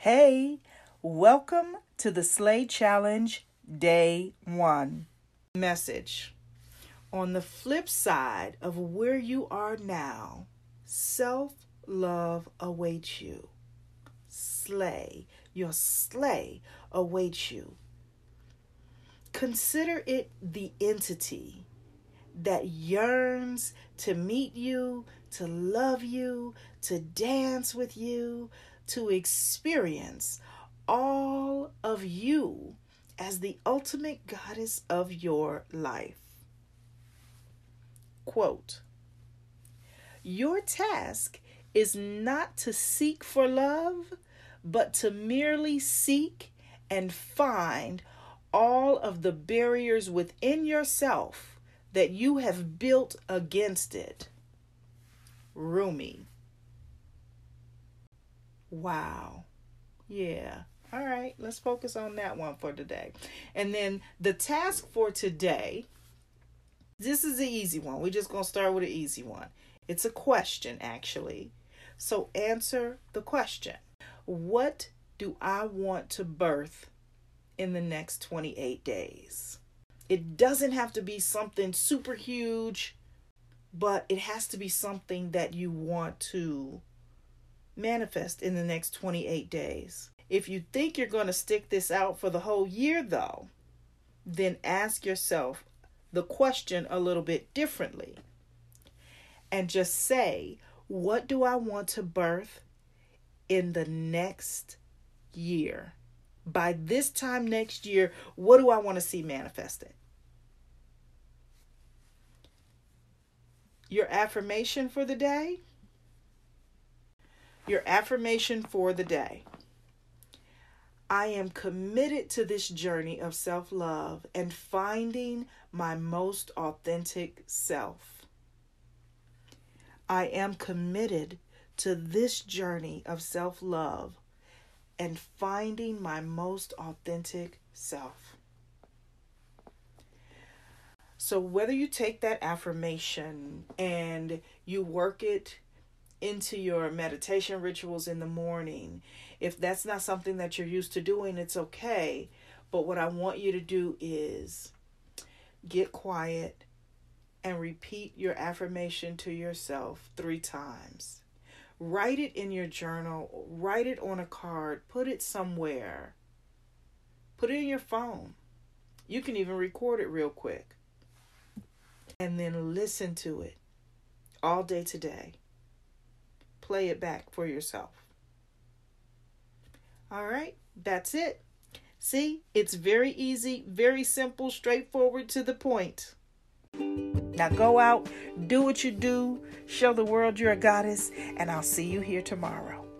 Hey, welcome to the Slay Challenge Day 1. Message. On the flip side of where you are now, self-love awaits you. Your slay awaits you. Consider it the entity that yearns to meet you, to love you, to dance with you, to experience all of you as the ultimate goddess of your life. Quote, your task is not to seek for love, but to merely seek and find all of the barriers within yourself that you have built against it. Rumi. Wow. Yeah. All right. Let's focus on that one for today. And then the task for today, this is the easy one. We're just going to start with an easy one. It's a question, actually. So answer the question. What do I want to birth in the next 28 days? It doesn't have to be something super huge, but it has to be something that you want to manifest in the next 28 days. If you think you're going to stick this out for the whole year, though, then ask yourself the question a little bit differently. And just say, what do I want to birth in the next year? By this time next year, what do I want to see manifested? Your affirmation for the day? Your affirmation for the day. I am committed to this journey of self-love and finding my most authentic self. I am committed to this journey of self-love and finding my most authentic self. So whether you take that affirmation and you work it into your meditation rituals in the morning, if that's not something that you're used to doing, it's okay. But what I want you to do is get quiet and repeat your affirmation to yourself 3 times. Write it in your journal, write it on a card, put it somewhere. Put it in your phone. You can even record it real quick. And then listen to it all day today. Play it back for yourself. All right, that's it. See, it's very easy, very simple, straightforward, to the point. Now go out, do what you do, show the world you're a goddess, and I'll see you here tomorrow.